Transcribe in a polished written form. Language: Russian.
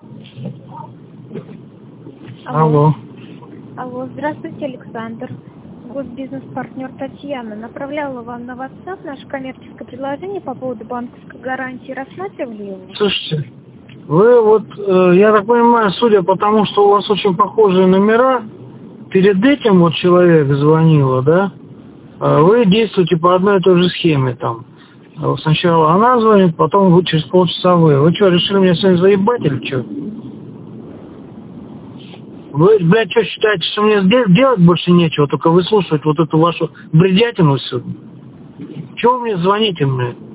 Алло. Алло, здравствуйте, Александр. Госбизнес-партнер Татьяна направляла вам на WhatsApp наше коммерческое предложение по поводу банковской гарантии. Рассматривали его? Слушайте, вы вот, я так понимаю, судя по тому, что у вас очень похожие номера, перед этим вот человек звонила, да? Вы действуете по одной и той же схеме там. Сначала она звонит, потом вы через полчаса вы. Вы что, решили меня сегодня заебать или что? Вы, блядь, что считаете, что мне делать больше нечего, только выслушивать вот эту вашу бредятину всю? Чего вы мне звоните, блядь?